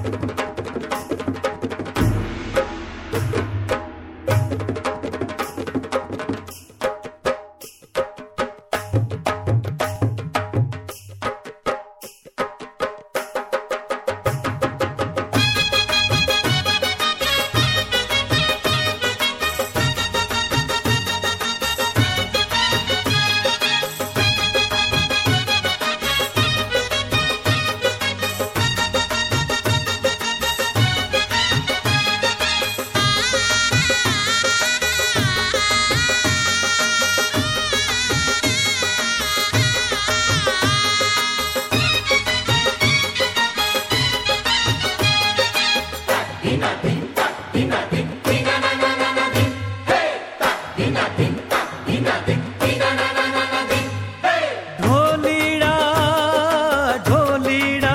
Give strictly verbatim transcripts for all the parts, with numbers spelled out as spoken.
ढोलीड़ा ढोलीड़ा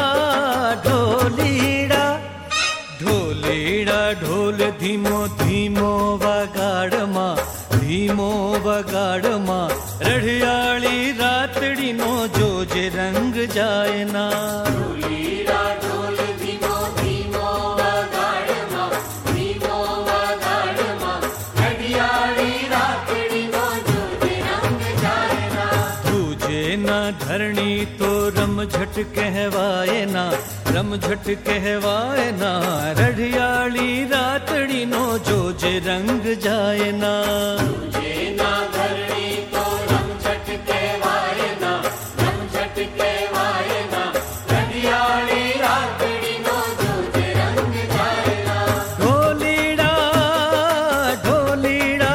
ढोलीड़ा ढोलीड़ा ढोल धीमो धीमो वगाड़मा धीमो वगाड़मा रढ़ियाली रातड़ी no Jose रंग जाए ना। ढोलीड़ा ढोल धीमो धीमो वगाड़मा धीमो वगाड़मा रढ़ियाली रातड़ी नो जोजे रंग जाए ना। तुझे ना धरणी तो रमझट कहवाए ना रमझट कहवाए ना रढ़ियाली रातड़ी नो जोजे रंग जाए ना। तुझे ना धरणी तो रमझट कहवाए ना रमझट कहवाए ना रढ़ियाली रातड़ी नो जोजे रंग जाए ना। ढोलीड़ा ढोलीड़ा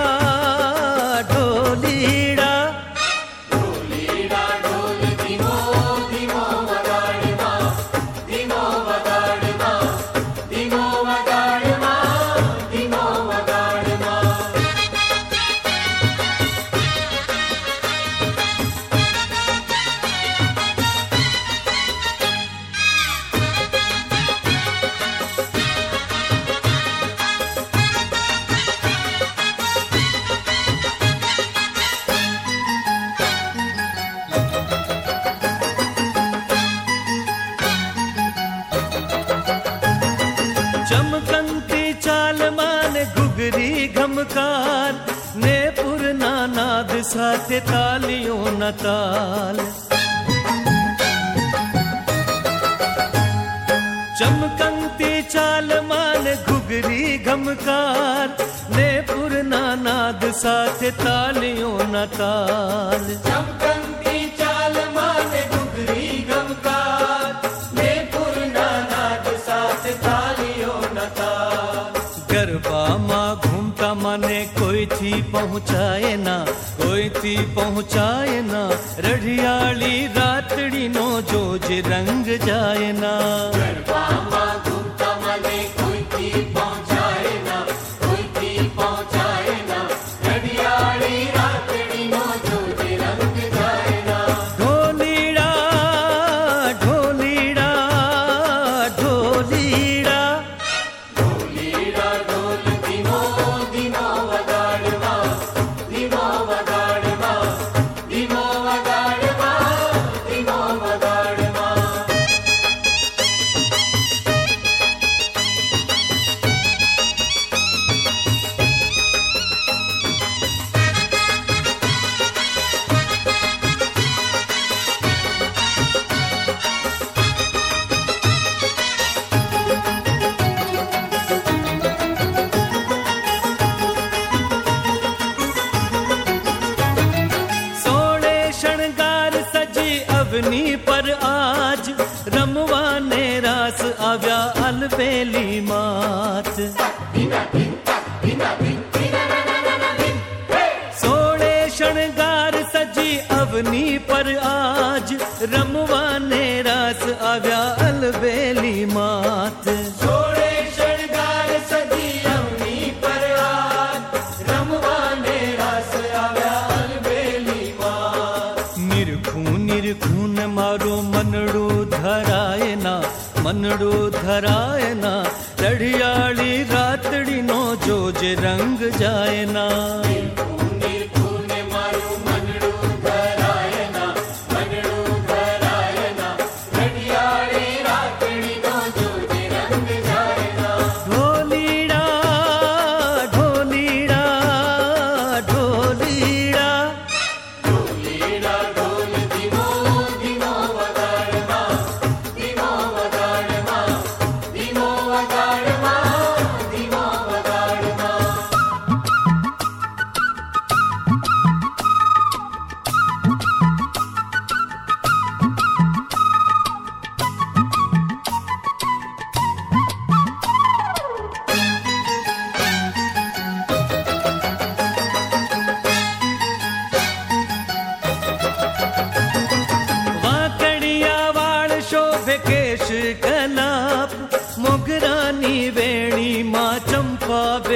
ढोलीड़ा ढोलीड़ा ढोल धीमो धीमो वगाड़मा धीमो वगाड़मा धीमो वगाड़मा धीमो वगाड़मा। चमकंती चाल मान घुगरी घमकार ने पुरना नाद साथे तालियों न ताल। चमकंती चाल मान घुगरी घमकार ने पुरना नाद साथे तालियों न ताल। चमकंती चाल माने घुघरी गमकार ने पुरना नाद साथ तालियों न ताल। गरबा माँ घूमता माने कोई थी पहुँचाए ना कोई थी पहुँचाए ना रढ़ियाली रातड़ी नो जोजे रंग जाए ना। गरबा माँ घूमता मने कोई थी पहुँचाए ना कोई थी पहुँचाए ना रढ़ियाली रातड़ी नो जोजे रंग जाए ना। ढोलीड़ा ढोलीड़ा ढोलीड़ा ढोलीड़ा ढोल धीमो धीमो वगाड़मा धीमो वगाड़मा धीमो वगाड़मा धीमो वगाड़मा। सोने शणगार सजी अवनी पर आज रमवाने रास आव्या अलबेली मात। सोने शणगार सजी अवनी पर आज रमवाने रास आव्या अलबेली मात। सोड़े शणगार सजी अवनी पर आज रमवाने रस आव्या अलबेली मात। निरखून निरखून मारो मनड़ो धराए ना मनड़ो धराए ना रढ़ियाली रातड़ी नो जोजे रंग जाए ना। खूने खूने मारू मनड़ू धराए ना मनड़ू धराए ना रढ़ियाली रातड़ी नो जोजे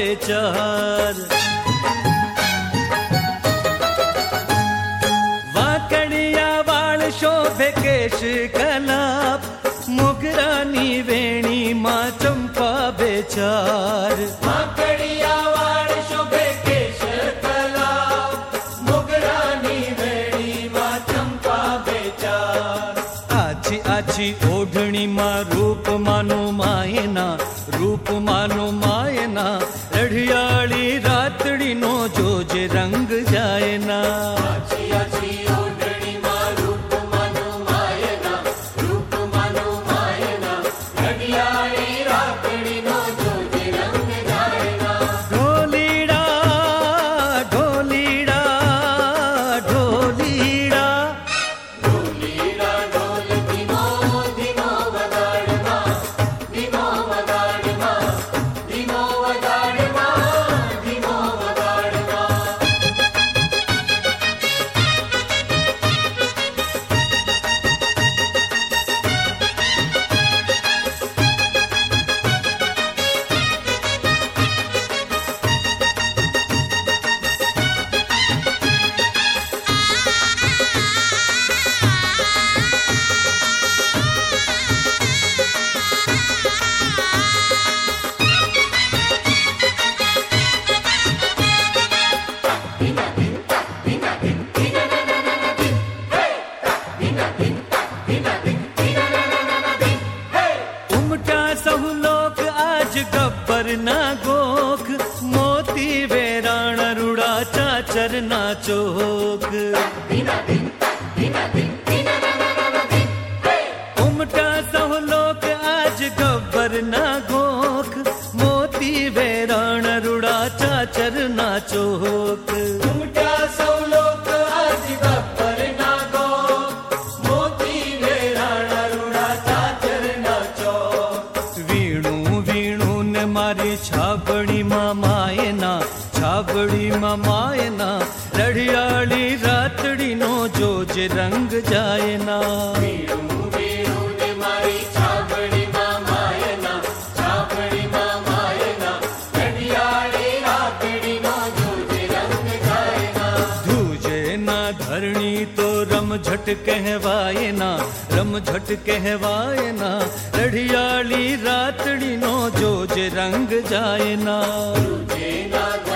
बेचार। वाकड़िया वाळ शोभे केश कलाप, मुगरानी वेणी माँ चंपा बेचार। वाकड़िया वाळ शोभे केश कलाप, मुगरानी वेणी माँ चंपा बेचार। आછી આછી ઓઢણીમાં રૂપ માનો માયના, રૂપ માનો માયના, રઢિયાળી રાતડીનો જોજે રંગ જાયના। આછી આછી ઓઢણીમાં રૂપ માનો માયના, રૂપ માનો માયના, રઢિયાળી રાતડીનો જોજે રંગ જાયના। ઢોલીડા ઢોલીડા ઢોલીડા, ઢોલીડા ઢોલ ધીમો ધીમો વગાડમાં, ધીમો વગાડમાં, ધીમો વગાડમાં, ધીમો વગાડમાં। उमटा सहु लोक आज गब्बर ना गोख, मोती वेराण रुड़ा चाचर ना चोक। उमटा सहु लोक आज गब्बर ना गोख, मोती वेराण रुड़ा चाचर ना चोक। उमटा सौ लोक आज गब्बर ना गो, मोती वेराण रुड़ा चाचर ना चोक। वीणु वीणु ने मारी छाबड़ी माँ मायना, छाबड़ी माँ मायना, रढ़ियाली रातड़ी नो जोजे रंग जायना। वीणु वीणु ने मारी छाबड़ी माँ मायना, छाबड़ी माँ मायना, रढ़ियाली रातड़ी नो जोजे रंग जायना। धूजे ना धरणी तो रम झट कहवाये ना, रम झट कहवाये ना, रढ़ियाली रातड़ी नो जोजे रंग जायना। तुझे ना